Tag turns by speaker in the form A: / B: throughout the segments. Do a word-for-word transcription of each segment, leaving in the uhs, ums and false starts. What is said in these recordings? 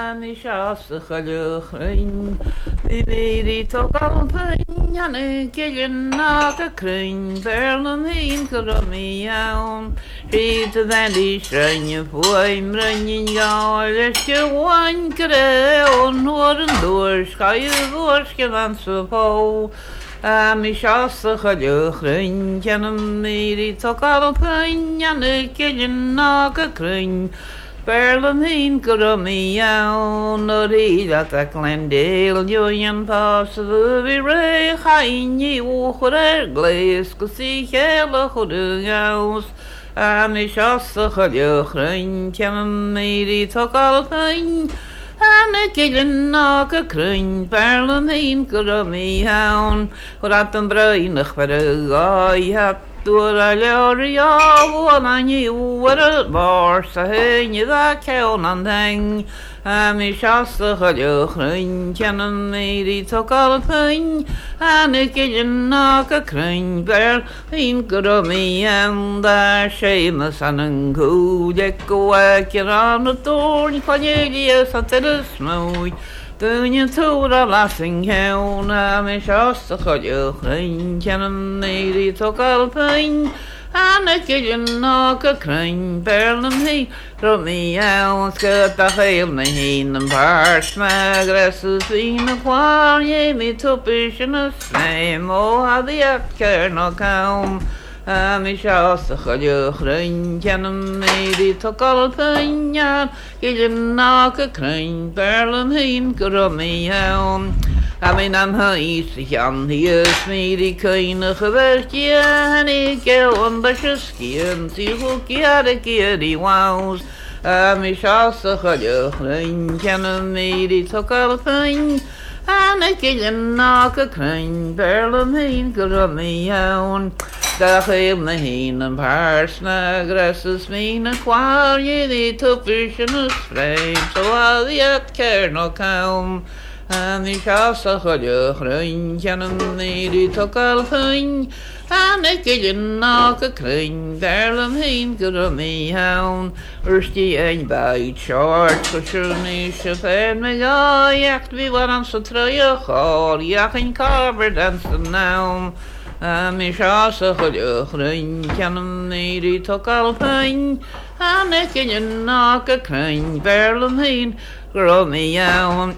A: mi sias y chylwch rhain. Mi meiri tog alpain, anna gillian ag y cryn, berl am hyn gyda mi iawn. Rhyd y ddeli srein y fwy, mrynyn gael ysg wain gyda, o'n hwyr yn dŵr, sgai y ddŵr sgyfan sy pow. A mi sias y chylwch rhain, anna meiri tog alpain, anna gillian ag y cryn, berl am hyn gyda mi iawn. O'r hyd at y Glendale, yw'n pas y ddyfu rei, chain i wchwyr er gleis, gysi chael y chwrw gaws. A mi sias y chylwch rhain, anna meiri tog alpain, anna gillian ag y cryn, berl am hyn gyda mi iawn. O'r at yn brain ych berw oi hat, dŵr a lawr i awr a'n i'w ar y bors a hyn i dda cawn a'n ddeng. A mi sias y chylwch rhain, anna meiri tog alpain, anna gillian ag y cryn, berl hyn gyda mi iawn. Da Seamus an yn cwd ec o ec i'r an y dŵr, Cornelius at yr ysmwy. Dyn yn tŵr a lasing hewn, a mi sias y chylwch rhain, anna meiri tog alpain, anna gillian ag y cryn, berl am hyn gyda mi iawn. Sgyd a chael na hyn yn pars, ma gresys fi'n y chwar, ie mi tŵpus yn y sneim, o haddi ac cern o cawn. A mi sias y chylwch rhain, anna meiri tog alpain, anna gillian ag y cryn, berl am hyn gyda mi iawn. A mi'n anhys i chan hi ys meiri cain y chyferti a hynny gael yn bysysgu yn si hwgi ar y gyr i waws. A mi sias y chylwch rhain, anna meiri tog alpain, anna gillian ag y cryn, berl am hyn gyda mi iawn. Da chael na hyn yn pars, na gresys mi'n y chwar, ie di tŵpus yn y sfreim, so addi at cern o cawn. A mi sias y chylwch rhain, anna meiri tog alpain, anna gillian ag y cryn, berl am hyn gyda mi iawn. Yrsti ein baid siart, chwysyn eisiau pen me gai, ac fi war am so troi y chor, iach ein cover dans y nawn. A mi sias y chylwch rhain, anna meiri tog alpain, anna gillian ag y cryn, berl am hyn gyda mi iawn.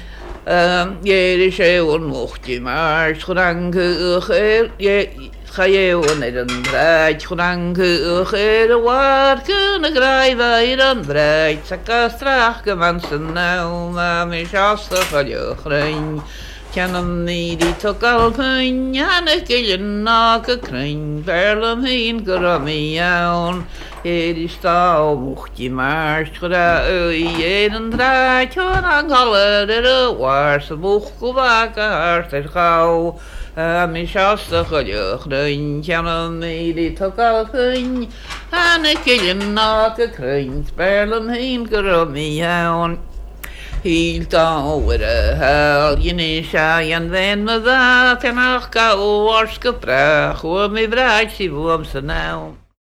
A: Ie di sewn mwch di mars, chwrang cych er, ie chaewn er yn braid, chwrang cych er y war, cyn y graif a'r yn braid, sac a strach gyfans yn nawn. A mi sias y chylwch rhain, anna meiri tog alpain, anna gillian ag y cryn, berl am hyn gyda mi iawn. Ie di staw mwch di mars, chwra y ein yn draid, o'n angholer er y war, sy'n mwch gwbag a hart er chaw. A mi sias y chylwch rhain, anna meiri tog alpain, anna gillian ag y cryn, berl am hyn gyda mi iawn. Hil dawer y hel, yw'n eisiau yn fen my dda, ten a'ch gael o orsgybrach, o mi fraid sy'n fwam sy'n nawn.